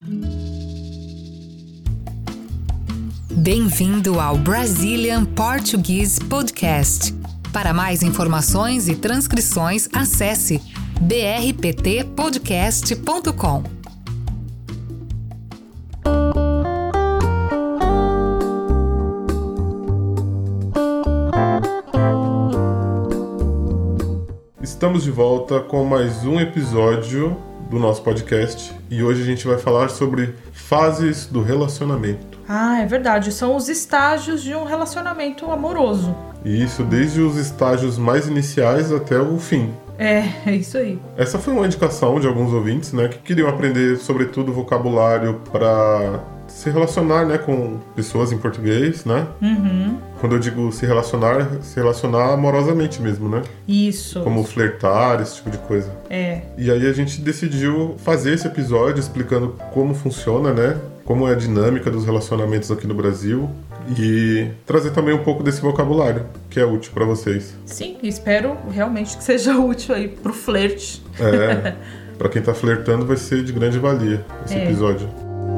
Bem-vindo ao Brazilian Portuguese Podcast. Para mais informações e transcrições, acesse brptpodcast.com. Estamos de volta com mais um episódio do nosso podcast e hoje a gente vai falar sobre fases do relacionamento. Ah, é verdade. São os estágios de um relacionamento amoroso. E isso desde os estágios mais iniciais até o fim. É isso aí. Essa foi uma indicação de alguns ouvintes, né, que queriam aprender, sobretudo, vocabulário para se relacionar, né, com pessoas em português, né? Uhum. Quando eu digo se relacionar amorosamente mesmo, né? Isso. Como flertar, esse tipo de coisa. É. E aí a gente decidiu fazer esse episódio explicando como funciona, né? Como é a dinâmica dos relacionamentos aqui no Brasil e trazer também um pouco desse vocabulário que é útil para vocês. Sim, espero realmente que seja útil aí pro flerte. É, para quem tá flertando vai ser de grande valia esse episódio.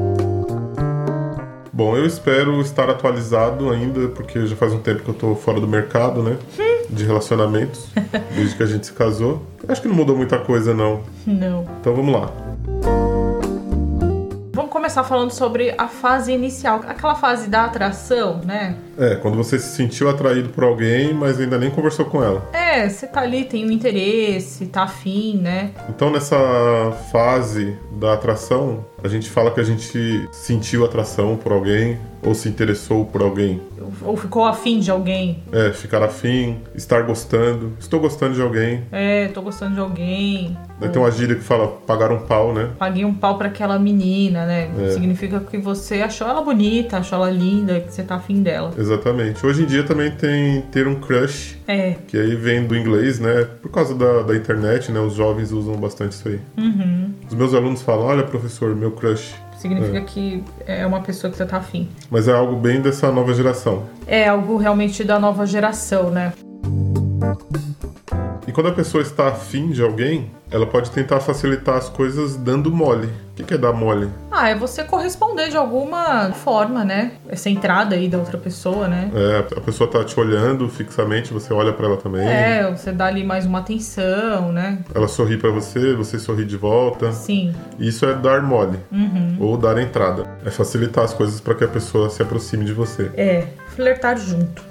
Bom, eu espero estar atualizado ainda, porque já faz um tempo que eu tô fora do mercado, né? De relacionamentos, desde que a gente se casou. Acho que não mudou muita coisa, não. Não. Então vamos lá. Vamos começar falando sobre a fase inicial, aquela fase da atração, né? É, quando você se sentiu atraído por alguém, mas ainda nem conversou com ela. É, você tá ali, tem um interesse, tá afim, né? Então nessa fase da atração, a gente fala que a gente sentiu atração por alguém ou se interessou por alguém. Ou ficou afim de alguém. É, ficar afim, estar gostando. Estou gostando de alguém. É, tô gostando de alguém. Daí tem uma gíria que fala pagar um pau, né? Paguei um pau pra aquela menina, né? É. Significa que você achou ela bonita, achou ela linda, que você tá afim dela. Exatamente. Hoje em dia também tem ter um crush, É. que aí vem do inglês, né? Por causa da internet, né? Os jovens usam bastante isso aí. Uhum. Os meus alunos falam, olha professor, meu crush. Significa que é uma pessoa que você tá afim. Mas é algo bem dessa nova geração. É algo realmente da nova geração, né? E quando a pessoa está afim de alguém, ela pode tentar facilitar as coisas dando mole. O que é dar mole? Ah, é você corresponder de alguma forma, né? Essa entrada aí da outra pessoa, né? É, a pessoa tá te olhando fixamente, você olha pra ela também. É, você dá ali mais uma atenção, né? Ela sorri pra você, você sorri de volta. Sim. Isso é dar mole. Uhum. Ou dar entrada. É facilitar as coisas pra que a pessoa se aproxime de você. É, flertar junto.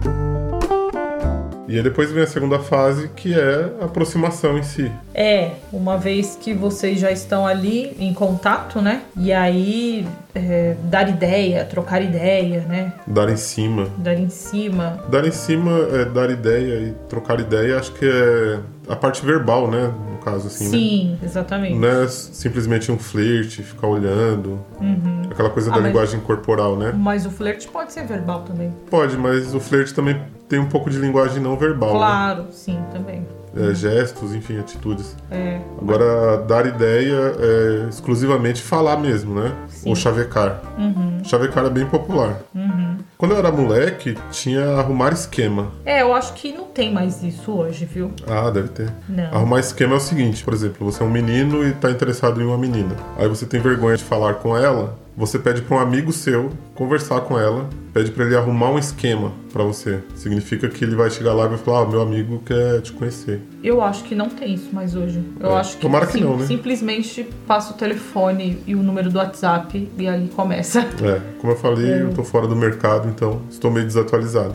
E aí depois vem a segunda fase, que é a aproximação em si. É, uma vez que vocês já estão ali em contato, né? E aí, dar ideia, trocar ideia, né? Dar em cima. Dar em cima. Dar em cima é dar ideia e trocar ideia, acho que é a parte verbal, né? No caso, assim, Sim, né? exatamente. Não é simplesmente um flerte, ficar olhando. Uhum. Aquela coisa da linguagem corporal, né? Mas o flerte pode ser verbal também. Pode, mas o flerte também tem um pouco de linguagem não verbal. Claro, né? Sim, também. Gestos, enfim, atitudes. É. Agora, dar ideia é exclusivamente falar mesmo, né? Sim. Ou chavecar. Uhum. Chavecar é bem popular. Uhum. Quando eu era moleque, tinha arrumar esquema. É, eu acho que não tem mais isso hoje, viu? Ah, deve ter. Não. Arrumar esquema é o seguinte, por exemplo, você é um menino e tá interessado em uma menina. Aí você tem vergonha de falar com ela, você pede para um amigo seu conversar com ela, pede para ele arrumar um esquema para você. Significa que ele vai chegar lá e vai falar, meu amigo quer te conhecer. Eu acho que não tem isso mais hoje. Eu acho que, tomara que não, né? Simplesmente passa o telefone e o número do WhatsApp e ali começa. É, como eu falei, eu tô fora do mercado, então estou meio desatualizado.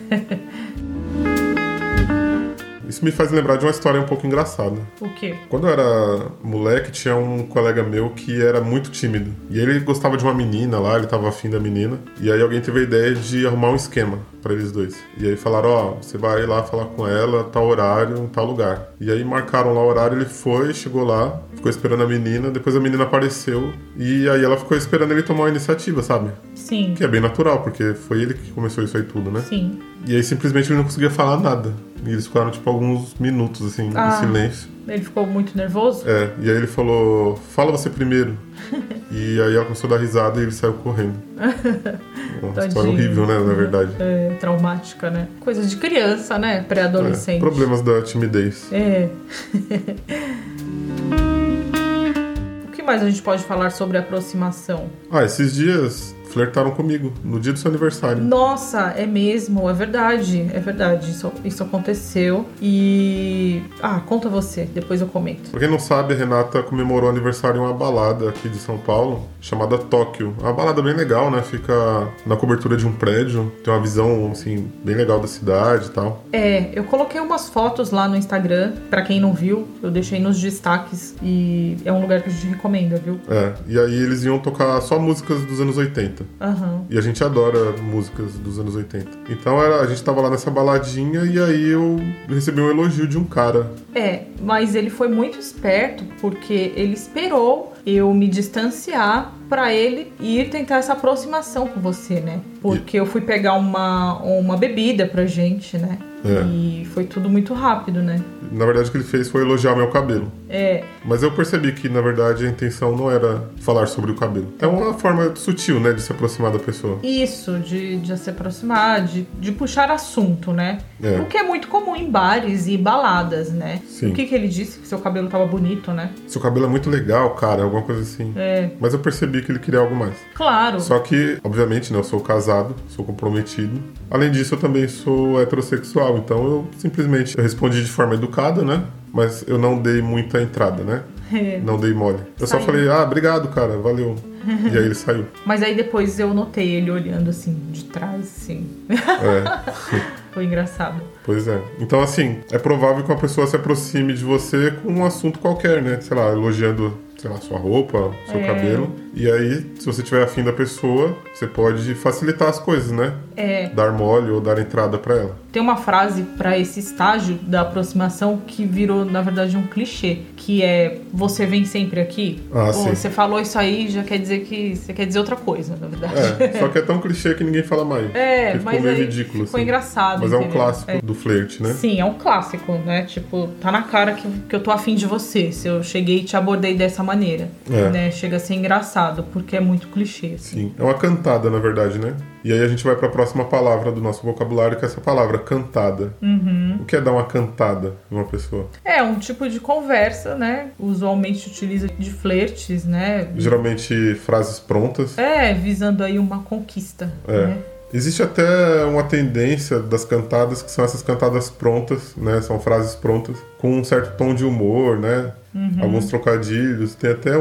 Isso me faz lembrar de uma história um pouco engraçada. O quê? Quando eu era moleque, tinha um colega meu que era muito tímido. E ele gostava de uma menina lá, ele tava afim da menina. E aí alguém teve a ideia de arrumar um esquema pra eles dois. E aí falaram, ó, você vai lá falar com ela, tal horário, tal lugar. E aí marcaram lá o horário, ele foi, chegou lá, ficou esperando a menina, depois a menina apareceu. E aí ela ficou esperando ele tomar a iniciativa, sabe? Sim. Que é bem natural, porque foi ele que começou isso aí tudo, né? Sim. E aí simplesmente ele não conseguia falar nada. E eles ficaram, tipo, alguns minutos, assim, em silêncio. Ele ficou muito nervoso? É, e aí ele falou, fala você primeiro. E aí ela começou a dar risada e ele saiu correndo. Uma história horrível, né, na verdade. É, traumática, né? Coisas de criança, né? Pré-adolescente. Problemas da timidez. É. O que que mais a gente pode falar sobre aproximação? Esses dias flertaram comigo, no dia do seu aniversário. Nossa, é mesmo, é verdade, isso aconteceu e... conta você, depois eu comento. Pra quem não sabe, a Renata comemorou o aniversário em uma balada aqui de São Paulo, chamada Tóquio. É uma balada bem legal, né? Fica na cobertura de um prédio, tem uma visão, assim, bem legal da cidade e tal. Eu coloquei umas fotos lá no Instagram, pra quem não viu, eu deixei nos destaques e é um lugar que a gente recomenda, viu? E aí eles iam tocar só músicas dos anos 80. Uhum. E a gente adora músicas dos anos 80. Então a gente tava lá nessa baladinha e aí eu recebi um elogio de um cara. Mas ele foi muito esperto porque ele esperou eu me distanciar pra ele ir tentar essa aproximação com você, né? Porque eu fui pegar uma bebida pra gente, né? E foi tudo muito rápido, né? Na verdade, o que ele fez foi elogiar meu cabelo. Mas eu percebi que, na verdade, a intenção não era falar sobre o cabelo. É uma forma sutil, né, de se aproximar da pessoa. Isso, de se aproximar, de puxar assunto, né? O que é muito comum em bares e baladas, né? Sim. O que ele disse? Que seu cabelo tava bonito, né? Seu cabelo é muito legal, cara, alguma coisa assim. Mas eu percebi que ele queria algo mais. Claro. Só que, obviamente, né, eu sou casado, sou comprometido. Além disso, eu também sou heterossexual, então eu simplesmente respondi de forma educada, né? Mas eu não dei muita entrada, né? Não dei mole. Eu só falei, obrigado, cara, valeu. E aí ele saiu. Mas aí depois eu notei ele olhando assim, de trás, assim. Foi engraçado. Pois é. Então, assim, é provável que uma pessoa se aproxime de você com um assunto qualquer, né? Sei lá, elogiando, sei lá, sua roupa, seu cabelo. E aí, se você tiver afim da pessoa, você pode facilitar as coisas, né? Dar mole ou dar entrada pra ela. Tem uma frase pra esse estágio da aproximação que virou, na verdade, um clichê. Que é, você vem sempre aqui? Sim. Você falou isso aí, já quer dizer que você quer dizer outra coisa, na verdade. Só que é tão clichê que ninguém fala mais. Mas ficou meio ridículo, ficou assim. engraçado. Mas entendeu? é um clássico do flerte, né? Sim, é um clássico, né? Tipo, tá na cara que eu tô afim de você. Se eu cheguei e te abordei dessa maneira. Né? Chega a ser engraçado, porque é muito clichê. Assim. Sim, é uma cantada, na verdade, né? E aí a gente vai pra próxima palavra do nosso vocabulário, que é essa palavra, cantada. O que é dar uma cantada em uma pessoa? É um tipo de conversa, né? Usualmente utiliza de flertes, né? Geralmente frases prontas. Visando aí uma conquista, né? Existe até uma tendência das cantadas, que são essas cantadas prontas, né? São frases prontas, com um certo tom de humor, né? Alguns trocadilhos. Tem até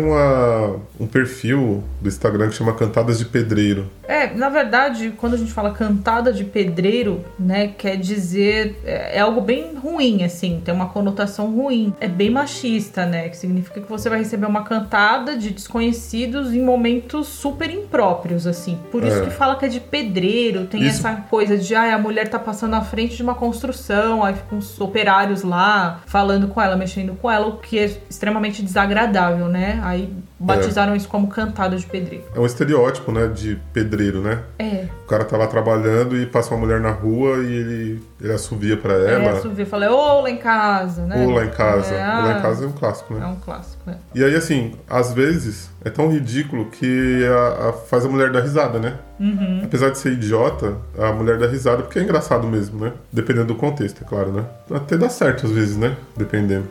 um perfil do Instagram que chama Cantadas de Pedreiro. Na verdade, quando a gente fala cantada de pedreiro, né, quer dizer... É algo bem ruim, assim. Tem uma conotação ruim. É bem machista, né? Que significa que você vai receber uma cantada de desconhecidos em momentos super impróprios, assim. Por isso que fala que é de pedreiro. Tem essa coisa de, a mulher tá passando na frente de uma construção, aí ficam os operários lá, falando com ela, mexendo com ela, o que é extremamente desagradável, né? Aí batizaram isso como cantada de pedreiro. É um estereótipo, né, de pedreiro, né? O cara tá lá trabalhando e passa uma mulher na rua e ele assovia pra ela. Assovia, fala, ô, lá em casa, né? Ô, lá em casa. Ô, lá em casa é um clássico, né? É um clássico, né? E aí, assim, às vezes é tão ridículo que faz a mulher dar risada, né? Apesar de ser idiota, a mulher dá risada porque é engraçado mesmo, né? Dependendo do contexto, é claro, né? Até dá certo às vezes, né? Dependendo.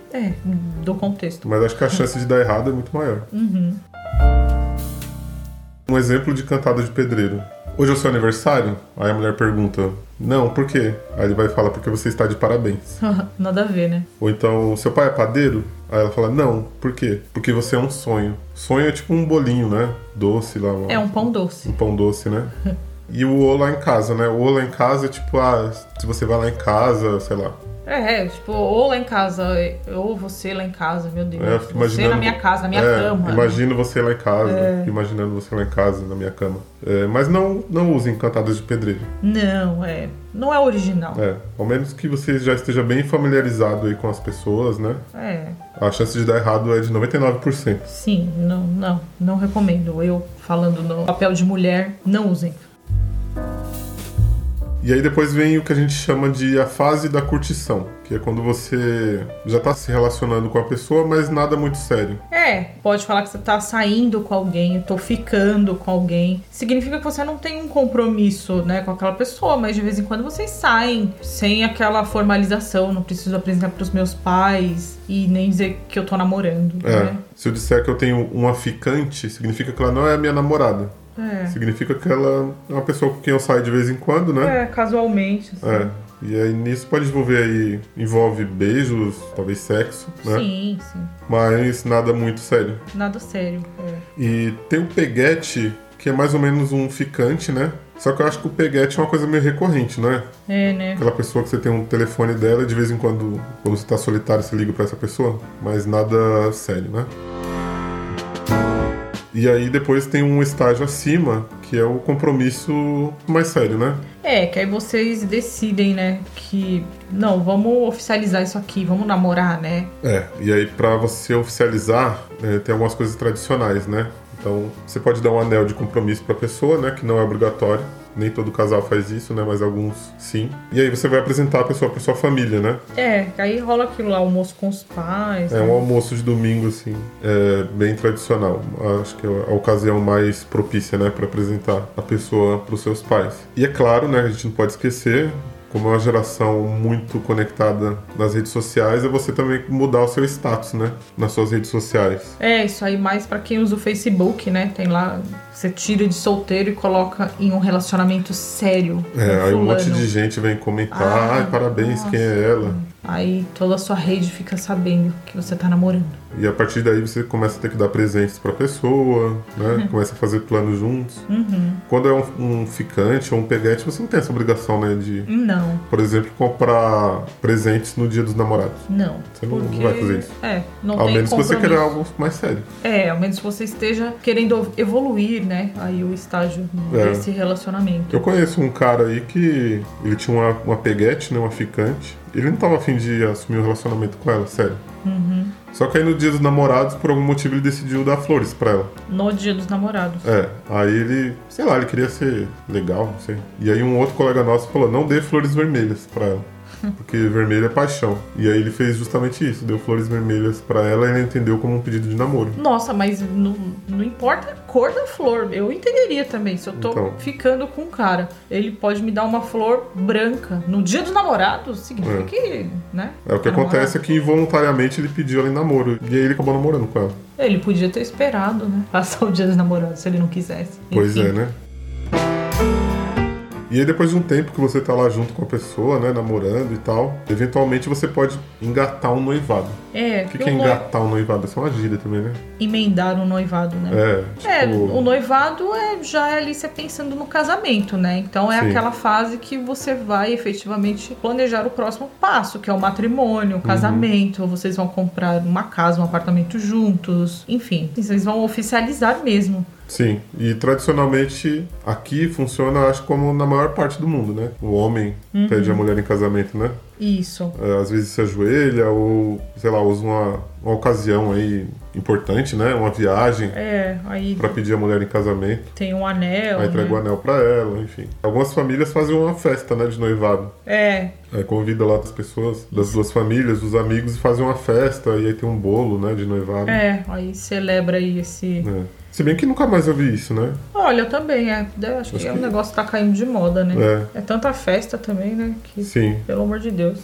Do contexto. Mas acho que a chance de dar errado é muito maior. Um exemplo de cantada de pedreiro. Hoje é o seu aniversário? Aí a mulher pergunta, não, por quê? Aí ele vai falar, porque você está de parabéns. Nada a ver, né? Ou então, seu pai é padeiro? Aí ela fala, não, por quê? Porque você é um sonho. Sonho é tipo um bolinho, né? Doce lá. Um pão doce. Um pão doce, né? E o ô lá em casa, né? O ô lá em casa é tipo, se você vai lá em casa, sei lá. Tipo, ou lá em casa, ou você lá em casa, meu Deus. Você na minha casa, na minha cama. Imagino você lá em casa, imaginando você lá em casa, na minha cama. Mas não usem cantadas de pedreiro. Não é original. Ao menos que você já esteja bem familiarizado aí com as pessoas, né? A chance de dar errado é de 99%. Sim, não recomendo. Eu, falando no papel de mulher, não usem. E aí depois vem o que a gente chama de a fase da curtição, que é quando você já tá se relacionando com a pessoa, mas nada muito sério. Pode falar que você tá saindo com alguém, eu tô ficando com alguém. Significa que você não tem um compromisso, né, com aquela pessoa, mas de vez em quando vocês saem sem aquela formalização, não preciso apresentar pros meus pais e nem dizer que eu tô namorando, né? Se eu disser que eu tenho uma ficante, significa que ela não é a minha namorada. Significa que ela é uma pessoa com quem eu saio de vez em quando, né? Casualmente. Assim. E aí nisso pode envolve beijos, talvez sexo, né? Sim. Mas nada muito sério. Nada sério, E tem o peguete, que é mais ou menos um ficante, né? Só que eu acho que o peguete é uma coisa meio recorrente, não é? Né? Aquela pessoa que você tem um telefone dela, de vez em quando você tá solitário, você liga pra essa pessoa, mas nada sério, né? E aí depois tem um estágio acima, que é o compromisso mais sério, né? Que aí vocês decidem, né, que não, vamos oficializar isso aqui, vamos namorar, né? E aí pra você oficializar, tem algumas coisas tradicionais, né? Então, você pode dar um anel de compromisso pra pessoa, né, que não é obrigatório. Nem todo casal faz isso, né? Mas alguns sim. E aí você vai apresentar a pessoa pra sua família, né? Aí rola aquilo lá, almoço com os pais. Um almoço de domingo, assim, bem tradicional. Acho que é a ocasião mais propícia, né? Pra apresentar a pessoa pros seus pais. E é claro, né? A gente não pode esquecer, como é uma geração muito conectada nas redes sociais, é você também mudar o seu status, né? Nas suas redes sociais. Isso aí mais pra quem usa o Facebook, né? Tem lá, você tira de solteiro e coloca em um relacionamento sério. Aí um monte de gente vem comentar, parabéns, nossa, quem é ela? Aí toda a sua rede fica sabendo que você tá namorando. E a partir daí você começa a ter que dar presentes pra pessoa, né? Começa a fazer planos juntos. Quando é um ficante ou um peguete, você não tem essa obrigação, né? De, não. Por exemplo, comprar presentes no Dia dos Namorados. Não. Você não vai fazer isso. Não ao tem menos que você queira algo mais sério. Ao menos que você esteja querendo evoluir, né? Aí o estágio desse relacionamento. Eu conheço um cara aí que ele tinha uma peguete, né? Uma ficante. Ele não tava afim de assumir um relacionamento com ela, sério. Só que aí no Dia dos Namorados, por algum motivo, ele decidiu dar flores pra ela. No Dia dos Namorados. Aí ele, sei lá, ele queria ser legal, não sei. E aí um outro colega nosso falou, não dê flores vermelhas pra ela. Porque vermelho é paixão. E aí ele fez justamente isso, deu flores vermelhas pra ela e ela entendeu como um pedido de namoro. Nossa, mas não importa a cor da flor. Eu entenderia também. Se eu tô ficando com um cara, ele pode me dar uma flor branca no Dia dos Namorados, significa que, né? O que acontece é que involuntariamente ele pediu ela em namoro. E aí ele acabou namorando com ela. Ele podia ter esperado, né? Passar o Dia dos Namorados, se ele não quisesse. Pois é, né? E aí depois de um tempo que você tá lá junto com a pessoa, né, namorando e tal, eventualmente você pode engatar um noivado. O que é engatar um noivado? Isso é uma gíria também, né? Emendar um noivado, né? O noivado já é ali você pensando no casamento, né? Então é aquela fase que você vai efetivamente planejar o próximo passo, que é o matrimônio, o casamento. Vocês vão comprar uma casa, um apartamento juntos, enfim. Vocês vão oficializar mesmo. Sim, e tradicionalmente aqui funciona, acho, como na maior parte do mundo, né? O homem pede a mulher em casamento, né? Isso. Às vezes se ajoelha ou, sei lá, usa uma ocasião aí importante, né? Uma viagem aí pra pedir a mulher em casamento. Tem um anel, aí entrega o anel pra ela, enfim. Algumas famílias fazem uma festa, né, de noivado. Aí convida lá as pessoas das duas famílias, os amigos, e fazem uma festa, e aí tem um bolo, né, de noivado. Aí celebra aí esse... Se bem que nunca mais eu vi isso, né? Olha, eu também, acho que o negócio tá caindo de moda, né? É tanta festa também, né? Que, sim. Pelo amor de Deus.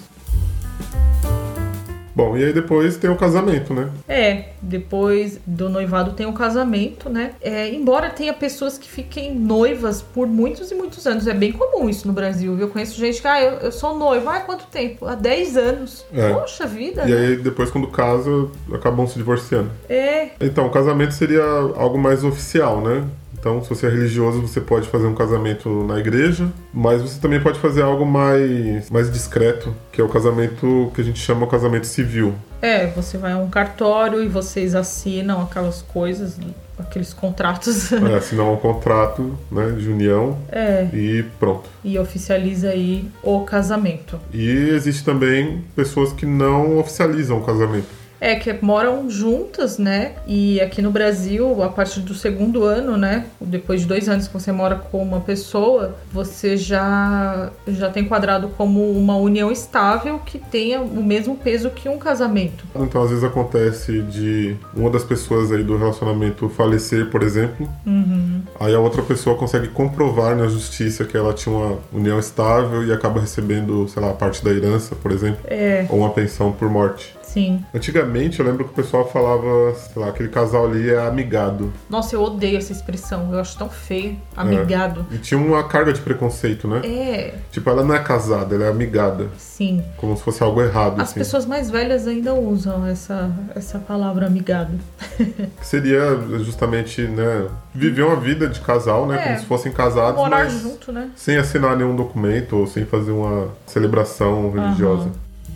Bom, e aí depois tem o casamento, né? Depois do noivado tem o casamento, né? Embora tenha pessoas que fiquem noivas por muitos e muitos anos. É bem comum isso no Brasil, viu? Eu conheço gente que, eu sou noiva. Há quanto tempo? Há 10 anos. Poxa vida, E aí depois quando casa, acabam se divorciando. Então, o casamento seria algo mais oficial, né? Então, se você é religioso, você pode fazer um casamento na igreja, mas você também pode fazer algo mais discreto, que é o casamento que a gente chama de casamento civil. Você vai a um cartório e vocês assinam aquelas coisas, aqueles contratos. Assinar um contrato, né, de união e pronto. E oficializa aí o casamento. E existe também pessoas que não oficializam o casamento. Que moram juntas, né? E aqui no Brasil, a partir do segundo ano, né? Depois de 2 anos que você mora com uma pessoa, você já tem enquadrado como uma união estável que tenha o mesmo peso que um casamento. Então, às vezes acontece de uma das pessoas aí do relacionamento falecer, por exemplo. Aí a outra pessoa consegue comprovar na justiça que ela tinha uma união estável e acaba recebendo, sei lá, parte da herança, por exemplo. Ou uma pensão por morte. Sim. Antigamente, eu lembro que o pessoal falava, sei lá, aquele casal ali é amigado. Nossa, eu odeio essa expressão. Eu acho tão feio. Amigado. E tinha uma carga de preconceito, né? Tipo, ela não é casada, ela é amigada. Sim. Como se fosse algo errado, As pessoas mais velhas ainda usam essa palavra amigado. Que seria justamente, né, viver uma vida de casal, né? Como se fossem casados, morar mas junto, né? sem assinar nenhum documento ou sem fazer uma celebração religiosa.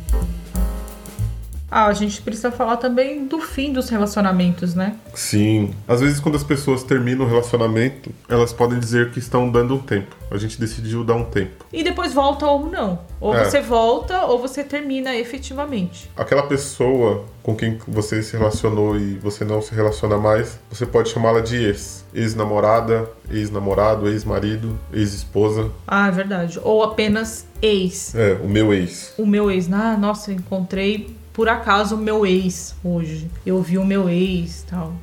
A gente precisa falar também do fim dos relacionamentos, né? Sim. Às vezes, quando as pessoas terminam o relacionamento, elas podem dizer que estão dando um tempo. A gente decidiu dar um tempo. E depois volta ou não. Ou você volta ou você termina efetivamente. Aquela pessoa com quem você se relacionou e você não se relaciona mais, você pode chamá-la de ex. Ex-namorada, ex-namorado, ex-marido, ex-esposa. Ah, é verdade. Ou apenas ex. O meu ex. O meu ex. Nossa, eu encontrei por acaso o meu ex hoje. Eu vi o meu ex e tal.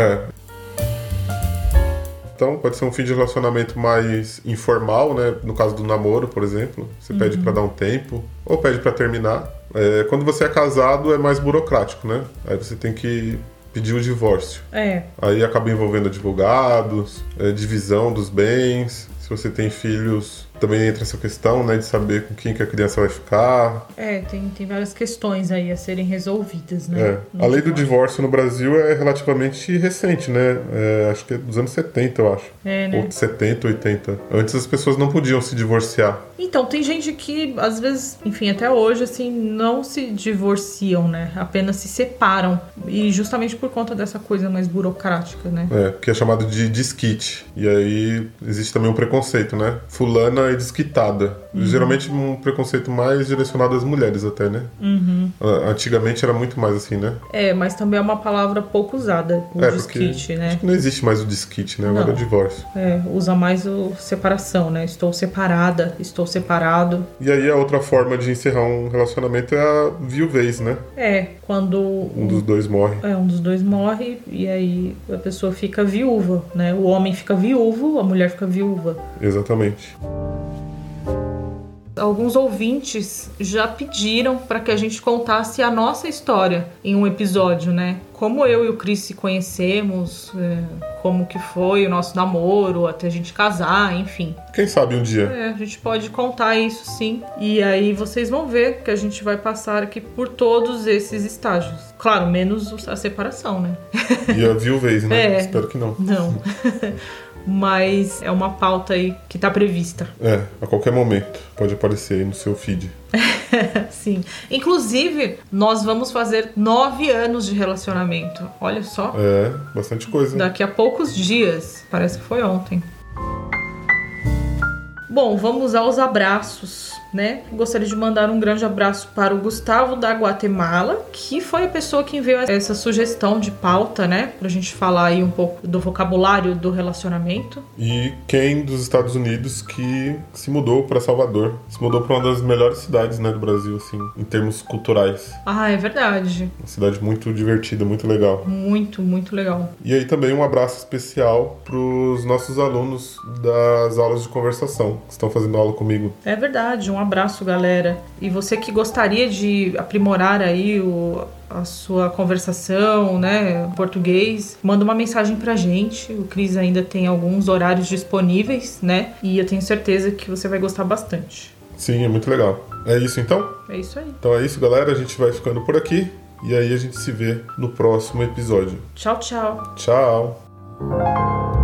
Então, pode ser um fim de relacionamento mais informal, né? No caso do namoro, por exemplo. Você pede pra dar um tempo, ou pede pra terminar. Quando você é casado, é mais burocrático, né? Aí você tem que pedir o divórcio. Aí acaba envolvendo advogados, divisão dos bens. Se você tem filhos, também entra essa questão, né, de saber com quem que a criança vai ficar. Tem várias questões aí a serem resolvidas, né? A lei do divórcio no Brasil é relativamente recente, né? Acho que é dos anos 70, eu acho. Né? Ou 70, 80. Antes as pessoas não podiam se divorciar. Então, tem gente que, às vezes, enfim, até hoje, assim, não se divorciam, né? Apenas se separam. E justamente por conta dessa coisa mais burocrática, né? Que é chamado de desquite. E aí existe também um preconceito, né? Fulana é desquitada. Geralmente um preconceito mais direcionado às mulheres até, né? Antigamente era muito mais assim, né? Mas também é uma palavra pouco usada, o desquite, né? Acho que não existe mais o desquite, né? Agora é o divórcio. Usa mais o separação, né? Estou separada, estou separado. E aí a outra forma de encerrar um relacionamento é a viuvez, né? Quando um dos dois morre. Um dos dois morre e aí a pessoa fica viúva, né? O homem fica viúvo, a mulher fica viúva. Exatamente. Alguns ouvintes já pediram para que a gente contasse a nossa história em um episódio, né? Como eu e o Cris se conhecemos, como que foi o nosso namoro, até a gente casar, enfim. Quem sabe um dia. A gente pode contar isso, sim. E aí vocês vão ver que a gente vai passar aqui por todos esses estágios. Claro, menos a separação, né? E a viuvez, né? Espero que não. Não. Mas é uma pauta aí que tá prevista. A qualquer momento pode aparecer aí no seu feed. Sim. Inclusive, nós vamos fazer 9 anos de relacionamento. Olha só. Bastante coisa. Daqui a poucos dias. Parece que foi ontem. Bom, vamos aos abraços, né? Gostaria de mandar um grande abraço para o Gustavo da Guatemala, que foi a pessoa que enviou essa sugestão de pauta, né? Pra gente falar aí um pouco do vocabulário do relacionamento. E quem dos Estados Unidos que se mudou para Salvador. Se mudou para uma das melhores cidades, né, do Brasil, assim, em termos culturais. É verdade. Uma cidade muito divertida, muito legal. Muito, muito legal. E aí também um abraço especial pros nossos alunos das aulas de conversação, que estão fazendo aula comigo. É verdade, um abraço, galera. E você que gostaria de aprimorar aí a sua conversação, né, em português, manda uma mensagem pra gente. O Cris ainda tem alguns horários disponíveis, né? E eu tenho certeza que você vai gostar bastante. Sim, é muito legal. É isso então? É isso aí. Então é isso, galera. A gente vai ficando por aqui. E aí a gente se vê no próximo episódio. Tchau, tchau. Tchau.